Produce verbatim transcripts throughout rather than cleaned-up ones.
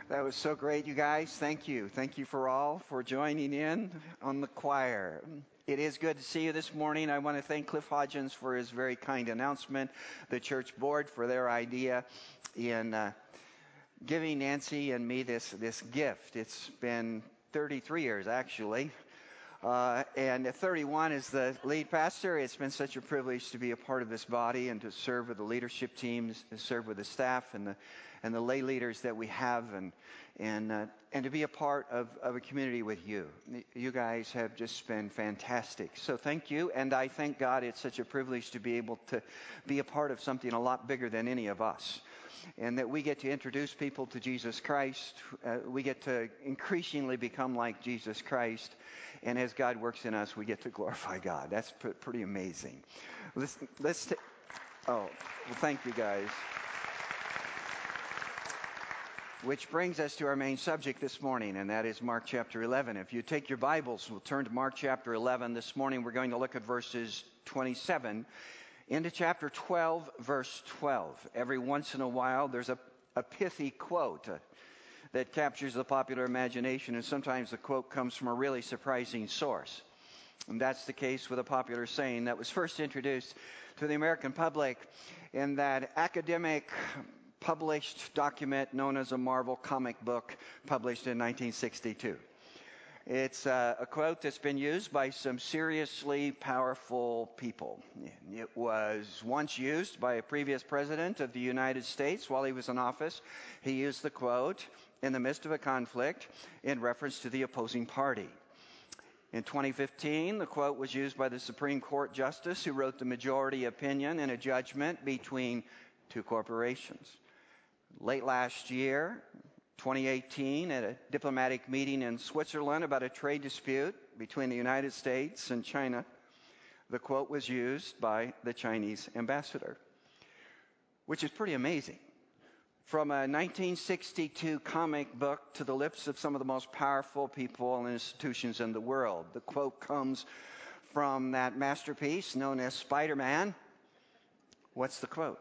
That was so great, you guys. Thank you. Thank you for all for joining in on the choir. It is good to see you this morning. I want to thank Cliff Hodgins for his very kind announcement, the church board for their idea in uh, giving Nancy and me this, this gift. It's been thirty-three years, actually. Uh, and at thirty-one as the lead pastor, it's been such a privilege to be a part of this body and to serve with the leadership teams, to serve with the staff and the and the lay leaders that we have, and and uh, and to be a part of, of a community with you. You guys have just been fantastic. So thank you, and I thank God it's such a privilege to be able to be a part of something a lot bigger than any of us. And that we get to introduce people to Jesus Christ. Uh, we get to increasingly become like Jesus Christ. And as God works in us, we get to glorify God. That's p- pretty amazing. Let's, let's t- oh, well, thank you guys. Which brings us to our main subject this morning, and that is Mark chapter eleven. If you take your Bibles, we'll turn to Mark chapter eleven. This morning we're going to look at verses twenty-seven into chapter twelve, verse twelve. Every once in a while, there's a, a pithy quote uh, that captures the popular imagination, and sometimes the quote comes from a really surprising source. And that's the case with a popular saying that was first introduced to the American public in that academic published document known as a Marvel comic book published in nineteen sixty-two. It's uh, a quote that's been used by some seriously powerful people. It was once used by a previous president of the United States while he was in office. He used the quote in the midst of a conflict in reference to the opposing party. In twenty fifteen, the quote was used by the Supreme Court justice who wrote the majority opinion in a judgment between two corporations. Late last year, twenty eighteen, at a diplomatic meeting in Switzerland about a trade dispute between the United States and China, the quote was used by the Chinese ambassador, which is pretty amazing. From a nineteen sixty-two comic book to the lips of some of the most powerful people and institutions in the world. The quote comes from that masterpiece known as Spider-Man. What's the quote?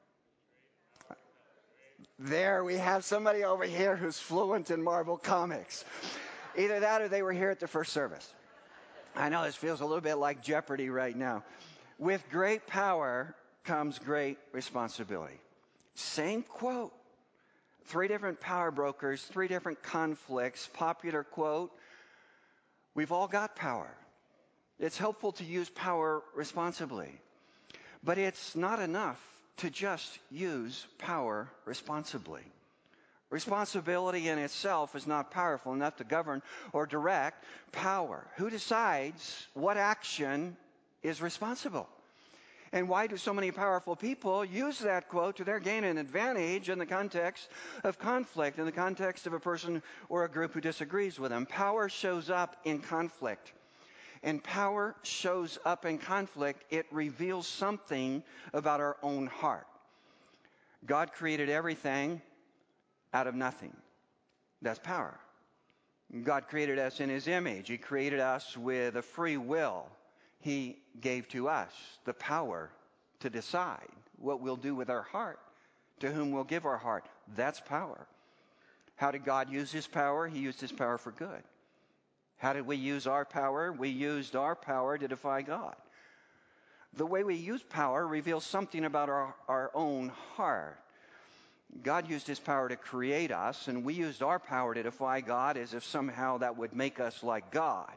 There we have somebody over here who's fluent in Marvel Comics. Either that or they were here at the first service. I know this feels a little bit like Jeopardy right now. With great power comes great responsibility. Same quote. Three different power brokers, three different conflicts. Popular quote. We've all got power. It's helpful to use power responsibly. But it's not enough to just use power responsibly. Responsibility in itself is not powerful enough to govern or direct power. Who decides what action is responsible? And why do so many powerful people use that quote to their gain and advantage in the context of conflict, in the context of a person or a group who disagrees with them? Power shows up in conflict. And power shows up in conflict. It reveals something about our own heart. God created everything out of nothing. That's power. God created us in His image. He created us with a free will. He gave to us the power to decide what we'll do with our heart, to whom we'll give our heart. That's power. How did God use His power? He used His power for good. How did we use our power? We used our power to defy God. The way we use power reveals something about our, our own heart. God used His power to create us, and we used our power to defy God as if somehow that would make us like God.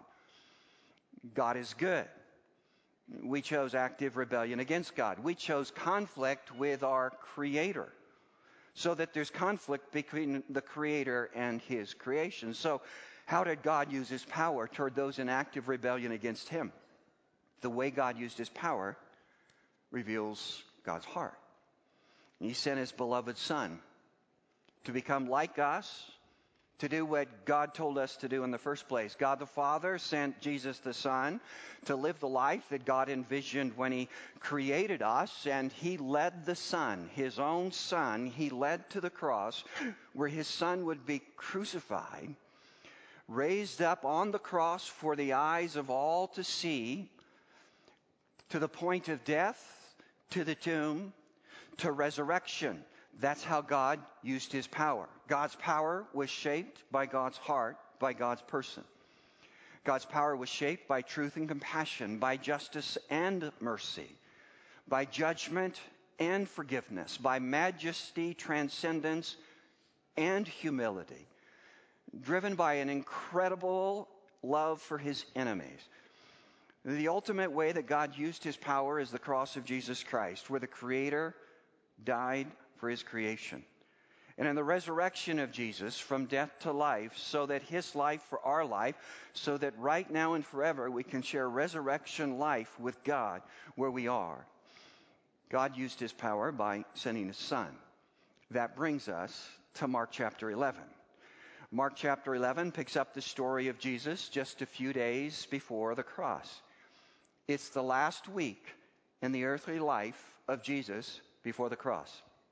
God is good. We chose active rebellion against God. We chose conflict with our Creator, so that there's conflict between the Creator and His creation. So how did God use His power toward those in active rebellion against Him? The way God used His power reveals God's heart. He sent His beloved Son to become like us, to do what God told us to do in the first place. God the Father sent Jesus the Son to live the life that God envisioned when He created us, and He led the Son, His own Son, He led to the cross where His Son would be crucified, raised up on the cross for the eyes of all to see, to the point of death, to the tomb, to resurrection. That's how God used his power. God's power was shaped by God's heart, by God's person. God's power was shaped by truth and compassion, by justice and mercy, by judgment and forgiveness, by majesty, transcendence, and humility, driven by an incredible love for his enemies. The ultimate way that God used his power is the cross of Jesus Christ, where the Creator died for his creation. And in the resurrection of Jesus from death to life, so that his life for our life, so that right now and forever we can share resurrection life with God where we are. God used his power by sending his Son. That brings us to Mark chapter eleven. Mark chapter eleven picks up the story of Jesus just a few days before the cross. It's the last week in the earthly life of Jesus before the cross.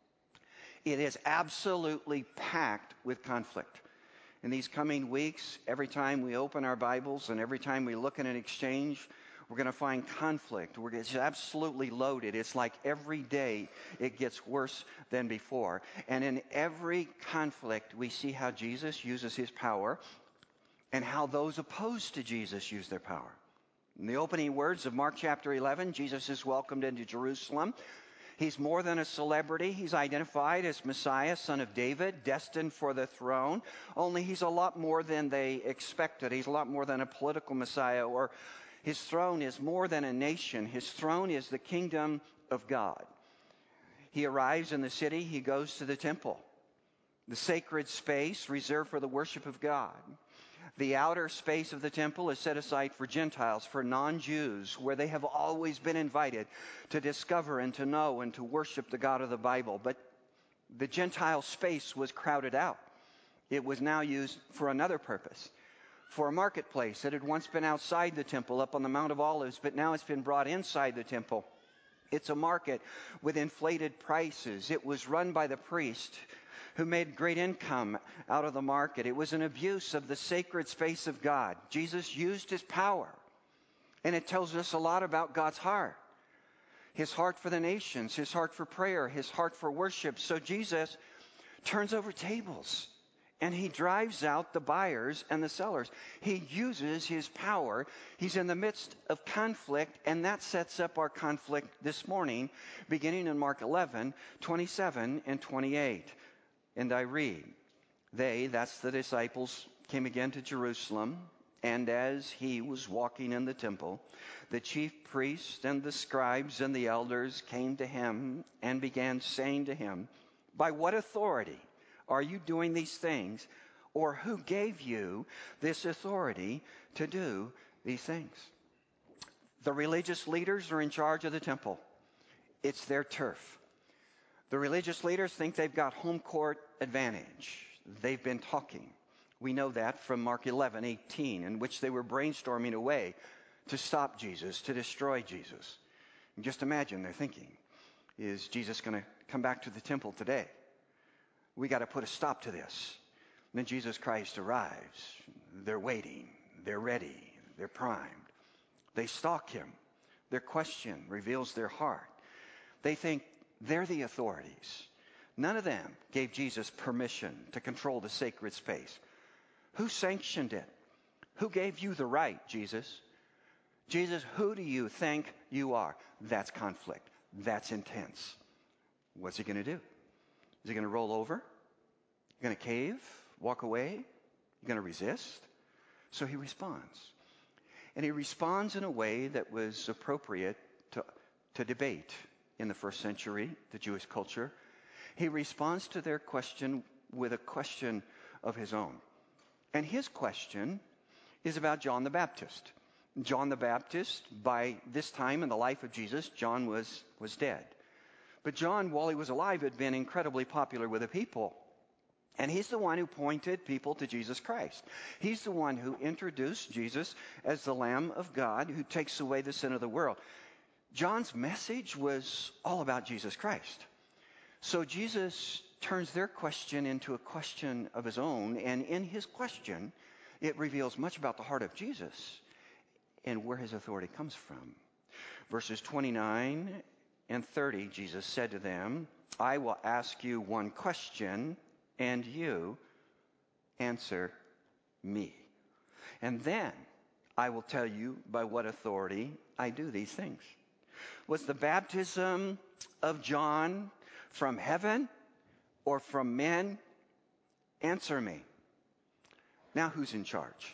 It is absolutely packed with conflict. In these coming weeks, every time we open our Bibles and every time we look at an exchange, we're going to find conflict. We're, it's absolutely loaded. It's like every day it gets worse than before. And in every conflict, we see how Jesus uses his power and how those opposed to Jesus use their power. In the opening words of Mark chapter eleven, Jesus is welcomed into Jerusalem. He's more than a celebrity. He's identified as Messiah, son of David, destined for the throne. Only he's a lot more than they expected. He's a lot more than a political Messiah, or his throne is more than a nation. His throne is the kingdom of God. He arrives in the city. He goes to the temple, the sacred space reserved for the worship of God. The outer space of the temple is set aside for Gentiles, for non-Jews, where they have always been invited to discover and to know and to worship the God of the Bible. But the Gentile space was crowded out. It was now used for another purpose, for a marketplace. It had once been outside the temple, up on the Mount of Olives, but now it's been brought inside the temple. It's a market with inflated prices. It was run by the priest, who made great income out of the market. It was an abuse of the sacred space of God. Jesus used his power, and it tells us a lot about God's heart. His heart for the nations, his heart for prayer, his heart for worship. So Jesus turns over tables, and he drives out the buyers and the sellers. He uses his power. He's in the midst of conflict, and that sets up our conflict this morning, beginning in Mark eleven, twenty-seven and twenty-eight. And I read, they, that's the disciples, came again to Jerusalem, and as he was walking in the temple, the chief priests and the scribes and the elders came to him and began saying to him, by what authority are you doing these things? Or who gave you this authority to do these things? The religious leaders are in charge of the temple. It's their turf. The religious leaders think they've got home court advantage. They've been talking. We know that from Mark eleven eighteen, in which they were brainstorming a way to stop Jesus, to destroy Jesus. And just imagine they're thinking, is Jesus going to come back to the temple today? We got to put a stop to this. And then Jesus Christ arrives. They're waiting. They're ready. They're primed. They stalk him. Their question reveals their heart. They think they're the authorities. None of them gave Jesus permission to control the sacred space. Who sanctioned it? Who gave you the right, Jesus? Jesus, who do you think you are? That's conflict. That's intense. What's he going to do? Is he going to roll over? Going to cave? Walk away? You going to resist? So he responds. And he responds in a way that was appropriate to, to debate in the first century, the Jewish culture. He responds to their question with a question of his own. And his question is about John the Baptist. John the Baptist, by this time in the life of Jesus, John was, was dead. But John, while he was alive, had been incredibly popular with the people. And he's the one who pointed people to Jesus Christ. He's the one who introduced Jesus as the Lamb of God who takes away the sin of the world. John's message was all about Jesus Christ. So Jesus turns their question into a question of his own, and in his question, it reveals much about the heart of Jesus and where his authority comes from. Verses twenty-nine and thirty, Jesus said to them, I will ask you one question, and you answer me. And then I will tell you by what authority I do these things. Was the baptism of John from heaven or from men? Answer me. Now who's in charge?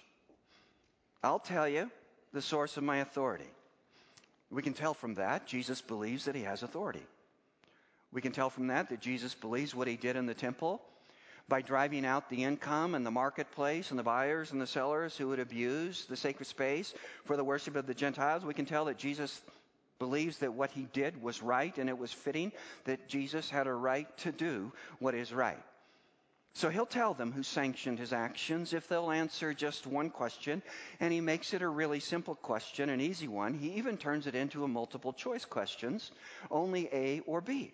I'll tell you the source of my authority. We can tell from that Jesus believes that he has authority. We can tell from that that Jesus believes what he did in the temple by driving out the income and the marketplace and the buyers and the sellers who would abuse the sacred space for the worship of the Gentiles. We can tell that Jesus believes that what he did was right and it was fitting, that Jesus had a right to do what is right. So he'll tell them who sanctioned his actions if they'll answer just one question, and he makes it a really simple question, an easy one. He even turns it into a multiple choice questions, only A or B.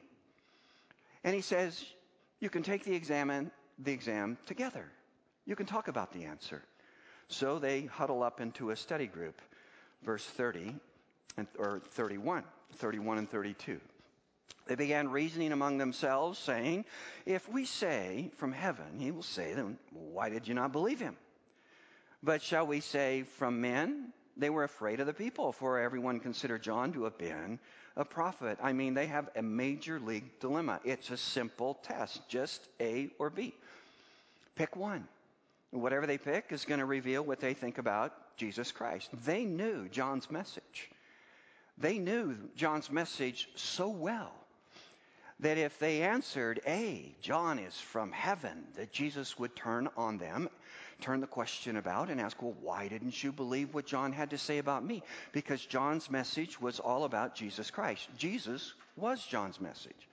And he says, you can take the exam, the exam together. You can talk about the answer. So they huddle up into a study group, verse thirty, and, or thirty-one, thirty-one and thirty-two. They began reasoning among themselves, saying, if we say from heaven, he will say, then why did you not believe him? But shall we say from men? They were afraid of the people, for everyone considered John to have been a prophet. I mean, they have a major league dilemma. It's a simple test, just A or B. Pick one. Whatever they pick is going to reveal what they think about Jesus Christ. They knew John's message. They knew John's message so well that if they answered A, John is from heaven, that Jesus would turn on them, turn the question about and ask, well, why didn't you believe what John had to say about me? Because John's message was all about Jesus Christ. Jesus was John's message.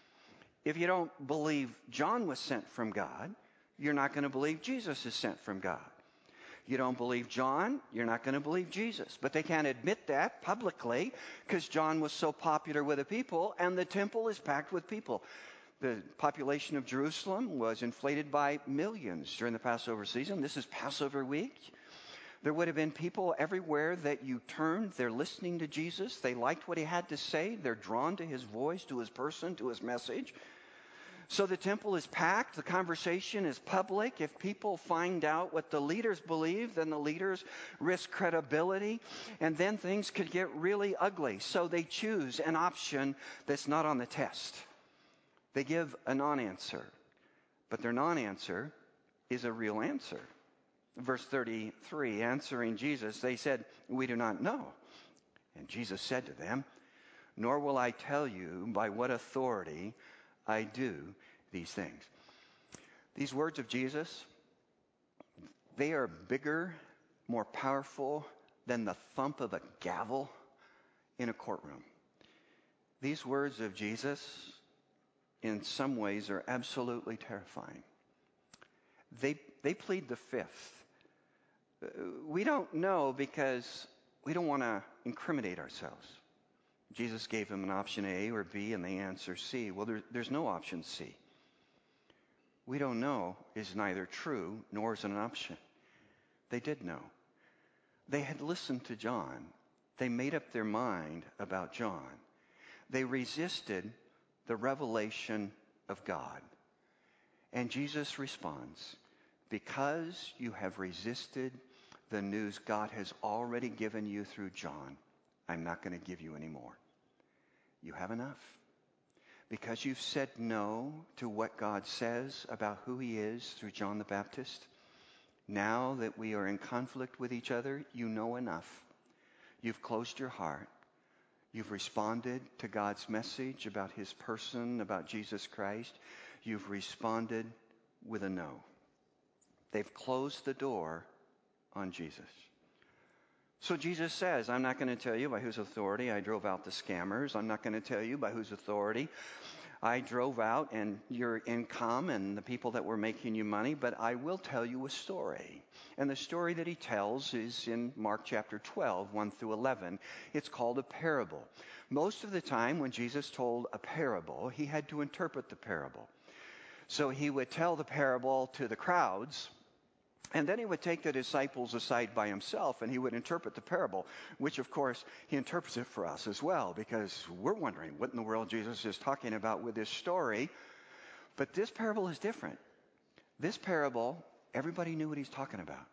If you don't believe John was sent from God, you're not going to believe Jesus is sent from God. You don't believe John, you're not going to believe Jesus. But they can't admit that publicly because John was so popular with the people and the temple is packed with people. The population of Jerusalem was inflated by millions during the Passover season. This is Passover week. There would have been people everywhere that you turned. They're listening to Jesus. They liked what he had to say. They're drawn to his voice, to his person, to his message. So the temple is packed. The conversation is public. If people find out what the leaders believe, then the leaders risk credibility. And then things could get really ugly. So they choose an option that's not on the test. They give a non-answer. But their non-answer is a real answer. Verse thirty-three, answering Jesus, they said, we do not know. And Jesus said to them, nor will I tell you by what authority I do these things. These words of Jesus, they are bigger, more powerful than the thump of a gavel in a courtroom. These words of Jesus, in some ways, are absolutely terrifying. They, they plead the fifth. We don't know because we don't want to incriminate ourselves. Jesus gave them an option A or B, and they answer C. Well, there, there's no option C. We don't know is neither true nor is it an option. They did know. They had listened to John. They made up their mind about John. They resisted the revelation of God. And Jesus responds, because you have resisted the news God has already given you through John, I'm not going to give you any more. You have enough. Because you've said no to what God says about who he is through John the Baptist, now that we are in conflict with each other, you know enough. You've closed your heart. You've responded to God's message about his person, about Jesus Christ. You've responded with a no. They've closed the door on Jesus. So Jesus says, I'm not going to tell you by whose authority I drove out the scammers. I'm not going to tell you by whose authority I drove out and your income and the people that were making you money, but I will tell you a story. And the story that he tells is in Mark chapter twelve, one through eleven. It's called a parable. Most of the time when Jesus told a parable, he had to interpret the parable. So he would tell the parable to the crowds, And then he would take the disciples aside by himself and he would interpret the parable, which of course he interprets it for us as well, because we're wondering what in the world Jesus is talking about with this story. But this parable is different. This parable, everybody knew what he's talking about.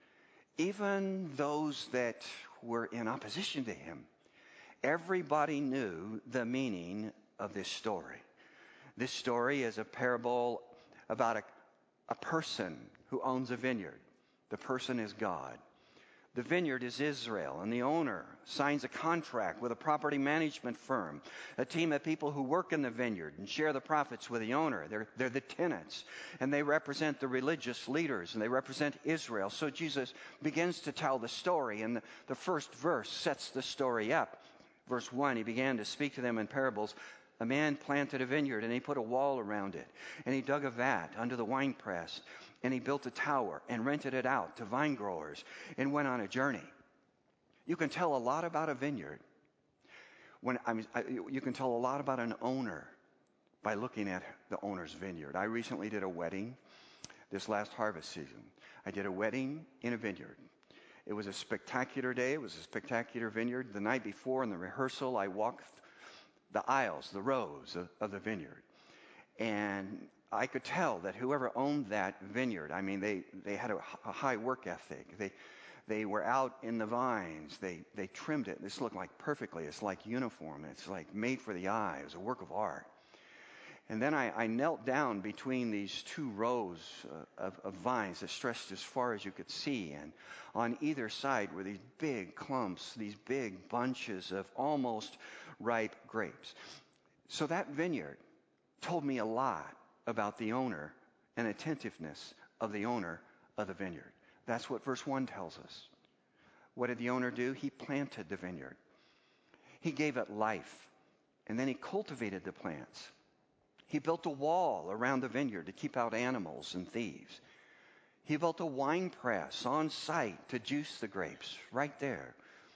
Even those that were in opposition to him, everybody knew the meaning of this story. This story is a parable about a, a person who owns a vineyard. The person is God. The vineyard is Israel, and the owner signs a contract with a property management firm, a team of people who work in the vineyard and share the profits with the owner. They're, they're the tenants, and they represent the religious leaders, and they represent Israel. So Jesus begins to tell the story, and the, the first verse sets the story up. Verse one, he began to speak to them in parables. A man planted a vineyard, and he put a wall around it, and he dug a vat under the winepress, and he built a tower and rented it out to vine growers and went on a journey. You can tell a lot about a vineyard. When I mean, I, you can tell a lot about an owner by looking at the owner's vineyard. I recently did a wedding this last harvest season. I did a wedding in a vineyard. It was a spectacular day. It was a spectacular vineyard. The night before in the rehearsal, I walked the aisles, the rows of, of the vineyard. And I could tell that whoever owned that vineyard, I mean, they, they had a, a high work ethic. They they were out in the vines. They they trimmed it. This looked like perfectly. It's like uniform. It's like made for the eye. It was a work of art. And then I, I knelt down between these two rows uh, of, of vines that stretched as far as you could see. And on either side were these big clumps, these big bunches of almost ripe grapes. So that vineyard told me a lot about the owner and attentiveness of the owner of the vineyard. That's what verse one tells us. What did the owner do? He planted the vineyard. He gave it life, and then he cultivated the plants. He built a wall around the vineyard to keep out animals and thieves. He built a wine press on site to juice the grapes right there.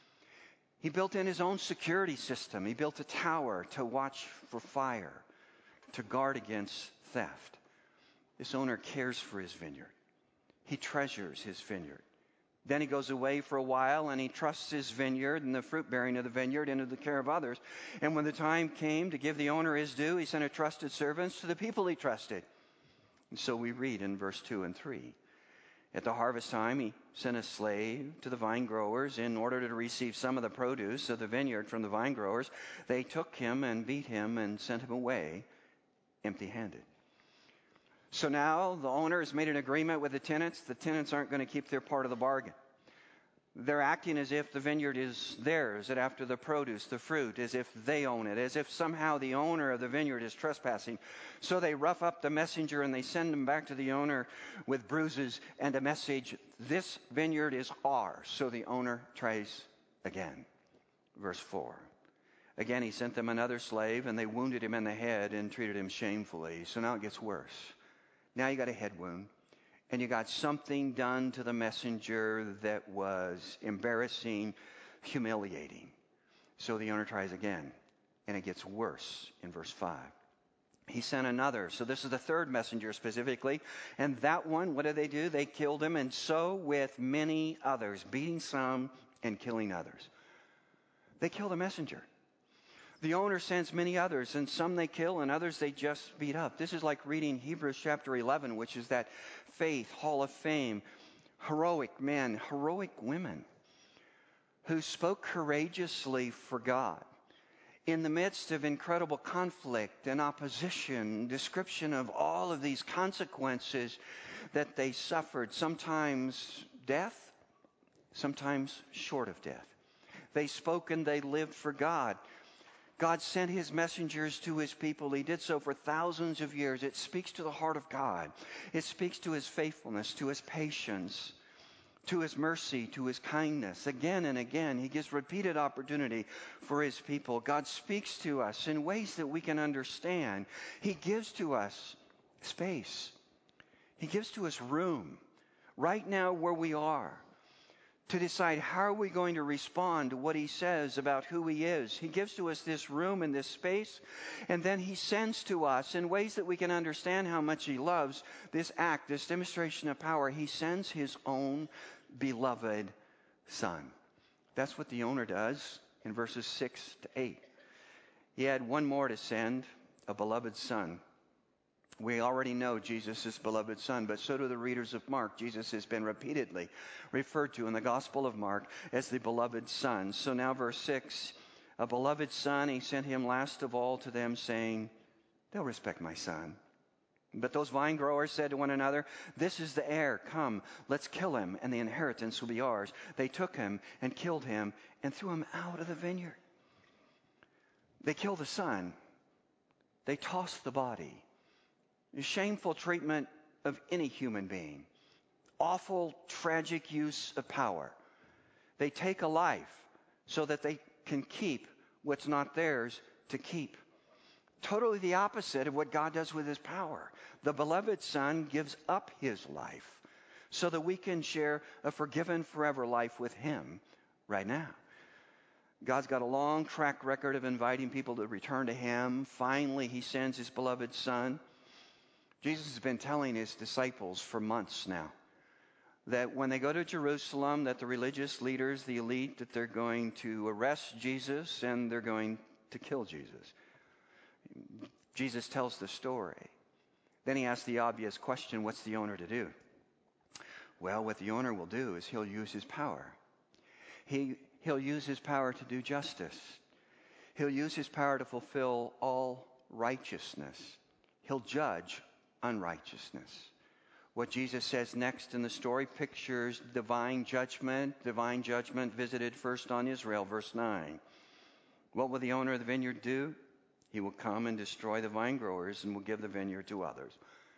He built in his own security system. He built a tower to watch for fire, to guard against theft. This owner cares for his vineyard. He treasures his vineyard. Then he goes away for a while and he trusts his vineyard and the fruit bearing of the vineyard into the care of others. And when the time came to give the owner his due, he sent a trusted servants to the people he trusted. And so we read in verse two and three. At the harvest time, he sent a slave to the vine growers in order to receive some of the produce of the vineyard from the vine growers. They took him and beat him and sent him away empty-handed. So now the owner has made an agreement with the tenants. The tenants aren't going to keep their part of the bargain. They're acting as if the vineyard is theirs, and after the produce, the fruit, as if they own it, as if somehow the owner of the vineyard is trespassing. So they rough up the messenger and they send him back to the owner with bruises and a message, this vineyard is ours. So the owner tries again. Verse four. Again, he sent them another slave, and they wounded him in the head and treated him shamefully. So now it gets worse. Now you got a head wound, and you got something done to the messenger that was embarrassing, humiliating. So the owner tries again, and it gets worse in verse five. He sent another. So this is the third messenger specifically. And that one, what did they do? They killed him, and so with many others, beating some and killing others. They kill the messenger. The owner sends many others, and some they kill, and others they just beat up. This is like reading Hebrews chapter eleven, which is that faith hall of fame, heroic men, heroic women who spoke courageously for God in the midst of incredible conflict and opposition, description of all of these consequences that they suffered, sometimes death, sometimes short of death. They spoke and they lived for God. God sent his messengers to his people. He did so for thousands of years. It speaks to the heart of God. It speaks to his faithfulness, to his patience, to his mercy, to his kindness. Again and again, he gives repeated opportunity for his people. God speaks to us in ways that we can understand. He gives to us space. He gives to us room right now where we are to decide how are we going to respond to what he says about who he is. He gives to us this room and this space, and then he sends to us in ways that we can understand how much he loves this act, this demonstration of power. He sends his own beloved Son. That's what the owner does in verses six to eight. He had one more to send, a beloved Son. We already know Jesus is beloved Son, but so do the readers of Mark. Jesus has been repeatedly referred to in the Gospel of Mark as the beloved Son. So now verse six, a beloved Son, he sent him last of all to them, saying, they'll respect my Son. But those vine growers said to one another, this is the heir. Come, let's kill him, and the inheritance will be ours. They took him and killed him and threw him out of the vineyard. They killed the Son. They tossed the body. Shameful treatment of any human being. Awful, tragic use of power. They take a life so that they can keep what's not theirs to keep. Totally the opposite of what God does with his power. The beloved Son gives up his life so that we can share a forgiven forever life with him right now. God's got a long track record of inviting people to return to him. Finally, he sends his beloved Son. Jesus has been telling his disciples for months now that when they go to Jerusalem, that the religious leaders, the elite, that they're going to arrest Jesus and they're going to kill Jesus. Jesus tells the story. Then he asks the obvious question, what's the owner to do? Well, what the owner will do is he'll use his power. He, he'll use his power to do justice. He'll use his power to fulfill all righteousness. He'll judge unrighteousness. What Jesus says next in the story pictures divine judgment. Divine judgment visited first on Israel, verse nine. What will the owner of the vineyard do? He will come and destroy the vine growers and will give the vineyard to others.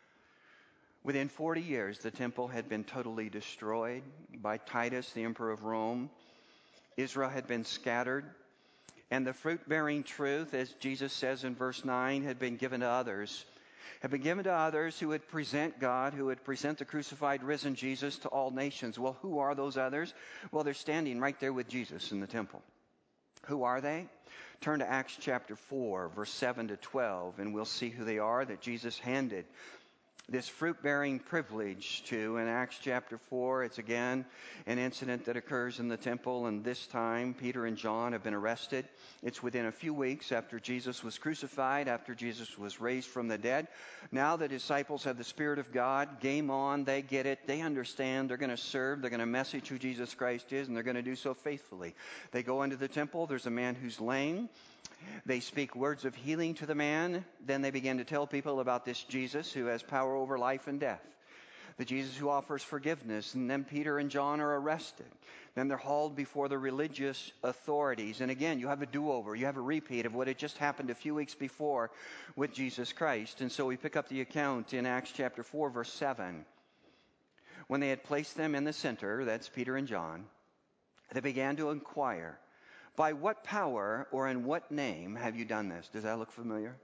Within forty years, the temple had been totally destroyed by Titus, the emperor of Rome. Israel had been scattered. And the fruit-bearing truth, as Jesus says in verse nine, had been given to others. Had been given to others who would present God, who would present the crucified, risen Jesus to all nations. Well, who are those others? Well, they're standing right there with Jesus in the temple. Who are they? Turn to Acts chapter four, verse seven to twelve, and we'll see who they are that Jesus handed this fruit-bearing privilege to. In Acts chapter four, it's again an incident that occurs in the temple, and this time Peter and John have been arrested. It's within a few weeks after Jesus was crucified, after Jesus was raised from the dead. Now the disciples have the Spirit of God. Game on, they get it, they understand, they're going to serve, they're going to message who Jesus Christ is, and they're going to do so faithfully. They go into the temple, there's a man who's lame. They speak words of healing to the man. Then they begin to tell people about this Jesus who has power over life and death. The Jesus who offers forgiveness. And then Peter and John are arrested. Then they're hauled before the religious authorities. And again, you have a do-over. You have a repeat of what had just happened a few weeks before with Jesus Christ. And so we pick up the account in Acts chapter four, verse seven. When they had placed them in the center, that's Peter and John, they began to inquire, by what power or in what name have you done this? Does that look familiar?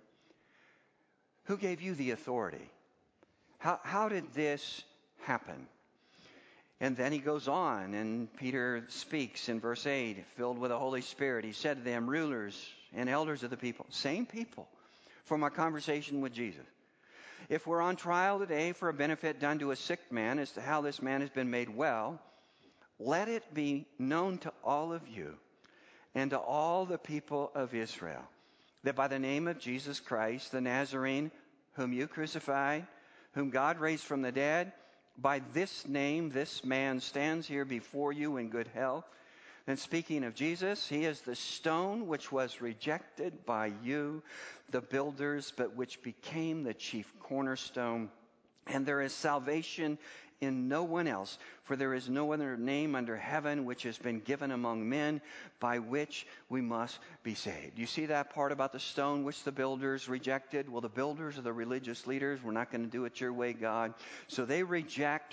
Who gave you the authority? How, how did this happen? And then he goes on, and Peter speaks in verse eight, filled with the Holy Spirit. He said to them, rulers and elders of the people, same people, from our conversation with Jesus. If we're on trial today for a benefit done to a sick man as to how this man has been made well, let it be known to all of you and to all the people of Israel, that by the name of Jesus Christ, the Nazarene, whom you crucified, whom God raised from the dead, by this name this man stands here before you in good health. And speaking of Jesus, he is the stone which was rejected by you, the builders, but which became the chief cornerstone. And there is salvation in no one else, for there is no other name under heaven which has been given among men by which we must be saved. You see that part about the stone which the builders rejected? Well, the builders are the religious leaders. We're not going to do it your way, God. So they reject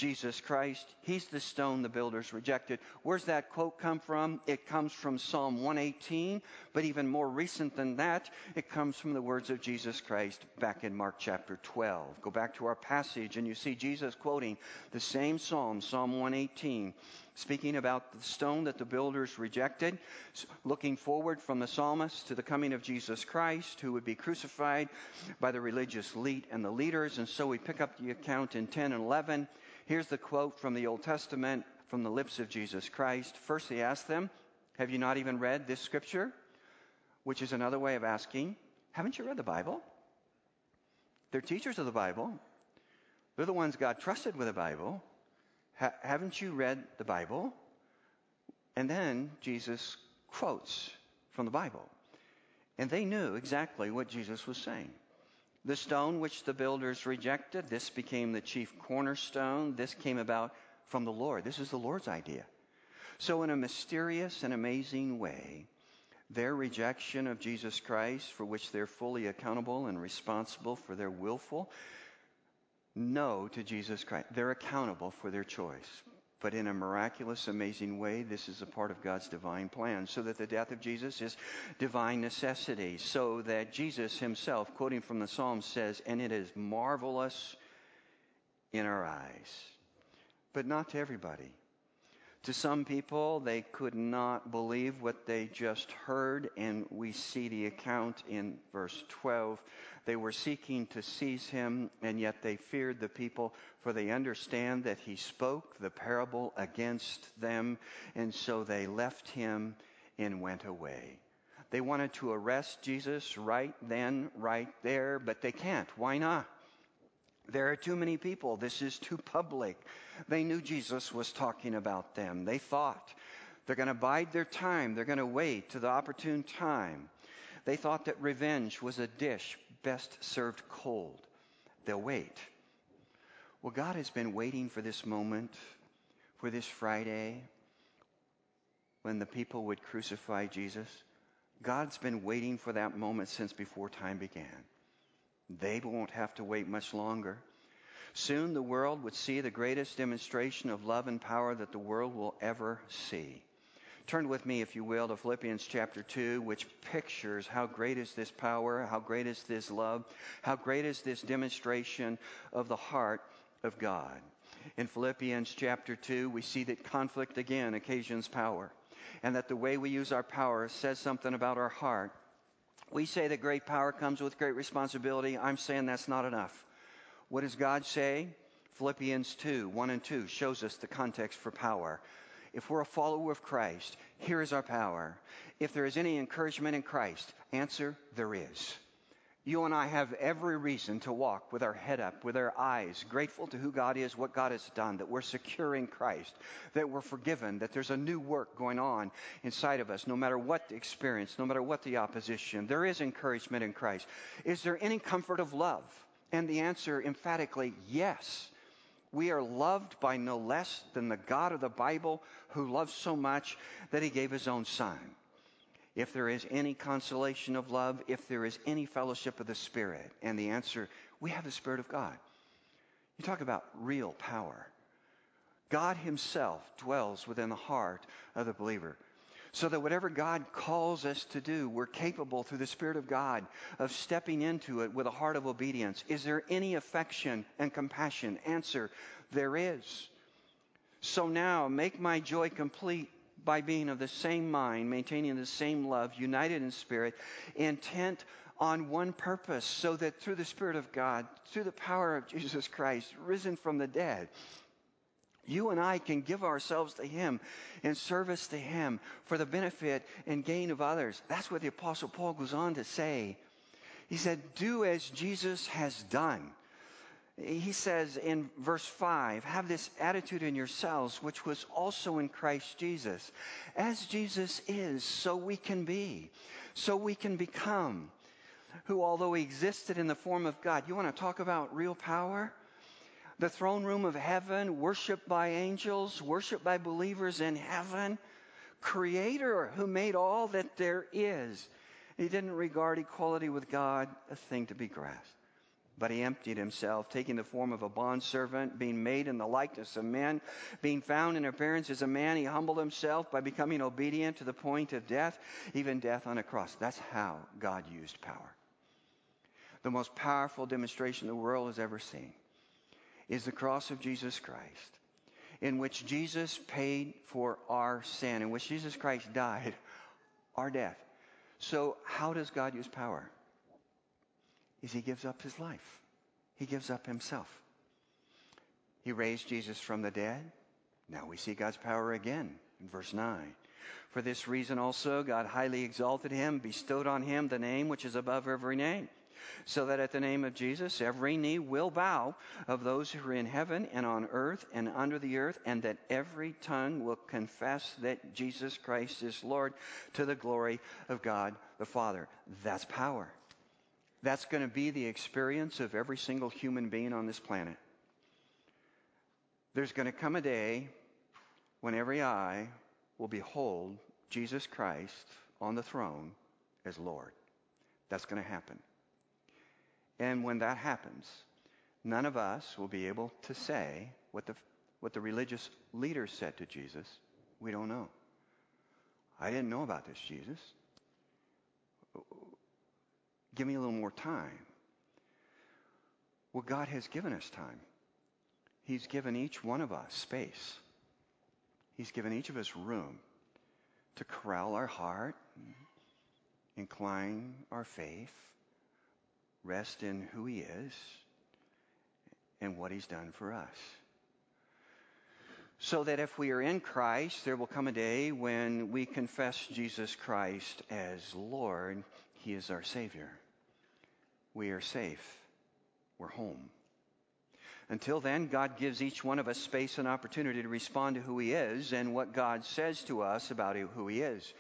Jesus Christ. He's the stone the builders rejected. Where's that quote come from? It comes from Psalm one eighteen, but even more recent than that, it comes from the words of Jesus Christ back in Mark chapter twelve. Go back to our passage and you see Jesus quoting the same psalm, Psalm one eighteen, speaking about the stone that the builders rejected, looking forward from the psalmist to the coming of Jesus Christ, who would be crucified by the religious elite and the leaders. And so we pick up the account in ten and eleven. Here's the quote from the Old Testament from the lips of Jesus Christ. First he asked them, have you not even read this scripture? Which is another way of asking, haven't you read the Bible? They're teachers of the Bible. They're the ones God trusted with the Bible. Ha- haven't you read the Bible? And then Jesus quotes from the Bible. And they knew exactly what Jesus was saying. The stone which the builders rejected, this became the chief cornerstone. This came about from the Lord. This is the Lord's idea. So in a mysterious and amazing way, their rejection of Jesus Christ, for which they're fully accountable and responsible for their willful no to Jesus Christ. They're accountable for their choice. But in a miraculous, amazing way, this is a part of God's divine plan, so that the death of Jesus is divine necessity, so that Jesus himself, quoting from the Psalms, says, and it is marvelous in our eyes. But not to everybody. To some people, they could not believe what they just heard, and we see the account in verse twelve. They were seeking to seize him, and yet they feared the people, for they understand that he spoke the parable against them, and so they left him and went away. They wanted to arrest Jesus right then, right there, but they can't. Why not? There are too many people. This is too public. They knew Jesus was talking about them. They thought they're going to bide their time. They're going to wait to the opportune time. They thought that revenge was a dish best served cold. They'll wait. Well, God has been waiting for this moment, for this Friday, when the people would crucify Jesus. God's been waiting for that moment since before time began. They won't have to wait much longer. Soon the world would see the greatest demonstration of love and power that the world will ever see. Turn with me, if you will, to Philippians chapter two, which pictures how great is this power, how great is this love, how great is this demonstration of the heart of God. In Philippians chapter two, we see that conflict again occasions power, and that the way we use our power says something about our heart. We say that great power comes with great responsibility. I'm saying that's not enough. What does God say? Philippians two, one and two shows us the context for power. If we're a follower of Christ, here is our power. If there is any encouragement in Christ, answer, there is. You and I have every reason to walk with our head up, with our eyes, grateful to who God is, what God has done, that we're secure in Christ, that we're forgiven, that there's a new work going on inside of us, no matter what the experience, no matter what the opposition. There is encouragement in Christ. Is there any comfort of love? And the answer, emphatically, yes. We are loved by no less than the God of the Bible, who loves so much that he gave his own Son. If there is any consolation of love, if there is any fellowship of the Spirit, and the answer, we have the Spirit of God. You talk about real power. God himself dwells within the heart of the believer, so that whatever God calls us to do, we're capable through the Spirit of God of stepping into it with a heart of obedience. Is there any affection and compassion? Answer, there is. So now, make my joy complete by being of the same mind, maintaining the same love, united in spirit, intent on one purpose, so that through the Spirit of God, through the power of Jesus Christ, risen from the dead, you and I can give ourselves to him in service to him for the benefit and gain of others. That's what the Apostle Paul goes on to say. He said, do as Jesus has done. He says in verse five, have this attitude in yourselves, which was also in Christ Jesus. As Jesus is, so we can be, so we can become, who although he existed in the form of God. You want to talk about real power? The throne room of heaven, worshiped by angels, worshiped by believers in heaven. Creator who made all that there is. He didn't regard equality with God a thing to be grasped, But he emptied himself, taking the form of a bondservant, being made in the likeness of men, being found in appearance as a man, he humbled himself by becoming obedient to the point of death, even death on a cross. That's how God used power. The most powerful demonstration the world has ever seen is the cross of Jesus Christ, in which Jesus paid for our sin, in which Jesus Christ died our death. So how does God use power? Is he gives up his life. He gives up himself. He raised Jesus from the dead. Now we see God's power again in verse nine. For this reason also God highly exalted him, bestowed on him the name which is above every name, so that at the name of Jesus every knee will bow, of those who are in heaven and on earth and under the earth, and that every tongue will confess that Jesus Christ is Lord, to the glory of God the Father. That's power. That's going to be the experience of every single human being on this planet. There's going to come a day when every eye will behold Jesus Christ on the throne as Lord. That's going to happen. And when that happens, none of us will be able to say what the, what the religious leaders said to Jesus. We don't know. I didn't know about this, Jesus. Give me a little more time. Well, God has given us time. He's given each one of us space. He's given each of us room to corral our heart, incline our faith, rest in who he is and what he's done for us. So that if we are in Christ, there will come a day when we confess Jesus Christ as Lord. He is our Savior. We are safe. We're home. Until then, God gives each one of us space and opportunity to respond to who he is and what God says to us about who he is.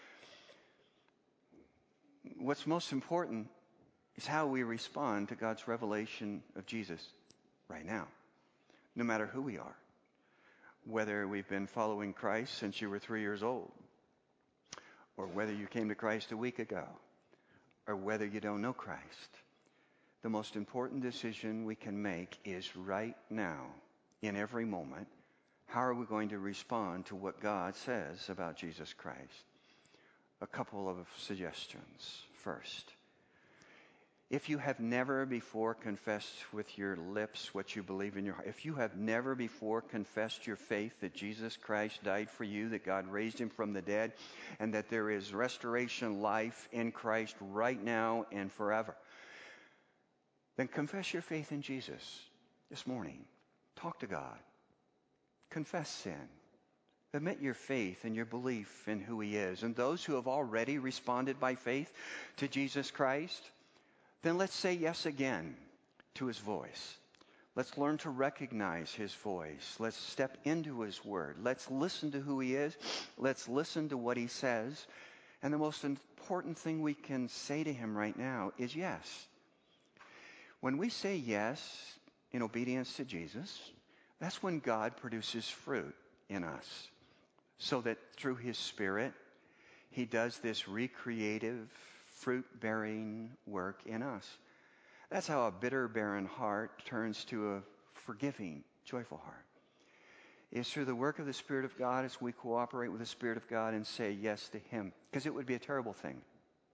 What's most important is how we respond to God's revelation of Jesus right now, no matter who we are. Whether we've been following Christ since you were three years old, or whether you came to Christ a week ago, or whether you don't know Christ. The most important decision we can make is right now, in every moment, how are we going to respond to what God says about Jesus Christ? A couple of suggestions. First, if you have never before confessed with your lips what you believe in your heart, if you have never before confessed your faith that Jesus Christ died for you, that God raised him from the dead, and that there is restoration life in Christ right now and forever, then confess your faith in Jesus this morning. Talk to God. Confess sin. Admit your faith and your belief in who he is. And those who have already responded by faith to Jesus Christ, then let's say yes again to his voice. Let's learn to recognize his voice. Let's step into his word. Let's listen to who he is. Let's listen to what he says. And the most important thing we can say to him right now is yes. When we say yes in obedience to Jesus, that's when God produces fruit in us. So that through his Spirit, he does this recreative, fruit-bearing work in us. That's how a bitter, barren heart turns to a forgiving, joyful heart. It's through the work of the Spirit of God as we cooperate with the Spirit of God and say yes to him. Because it would be a terrible thing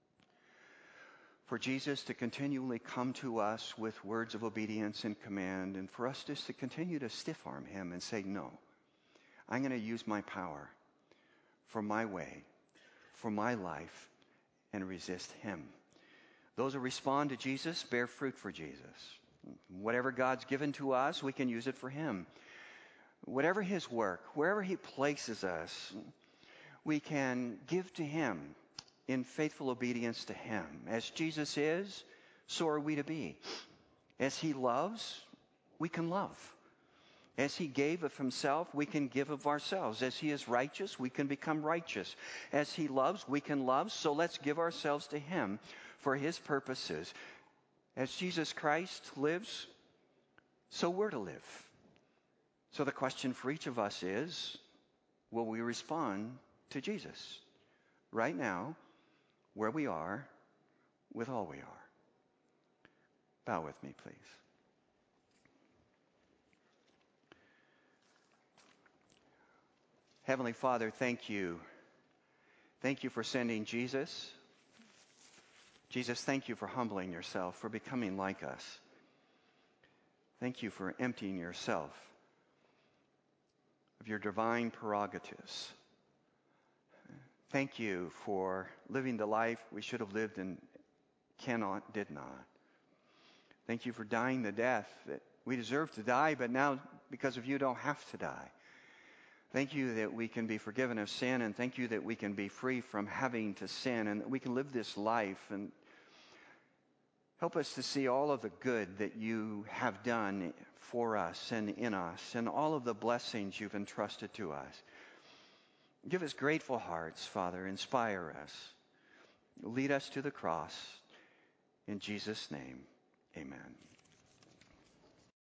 for Jesus to continually come to us with words of obedience and command, and for us just to continue to stiff-arm him and say, no, I'm going to use my power for my way, for my life, and resist him. Those who respond to Jesus bear fruit for Jesus. Whatever God's given to us, we can use it for him. Whatever his work, wherever he places us, we can give to him in faithful obedience to him. As Jesus is, so are we to be. As he loves, we can love. As he gave of himself, we can give of ourselves. As he is righteous, we can become righteous. As he loves, we can love. So let's give ourselves to him for his purposes. As Jesus Christ lives, so we're to live. So the question for each of us is, will we respond to Jesus right now, where we are, with all we are? Bow with me, please. Heavenly Father, thank you. Thank you for sending Jesus. Jesus, thank you for humbling yourself, for becoming like us. Thank you for emptying yourself of your divine prerogatives. Thank you for living the life we should have lived and cannot, did not. Thank you for dying the death that we deserve to die, but now because of you don't have to die. Thank you that we can be forgiven of sin, and thank you that we can be free from having to sin, and that we can live this life. And help us to see all of the good that you have done for us and in us, and all of the blessings you've entrusted to us. Give us grateful hearts, Father. Inspire us. Lead us to the cross. In Jesus' name, amen.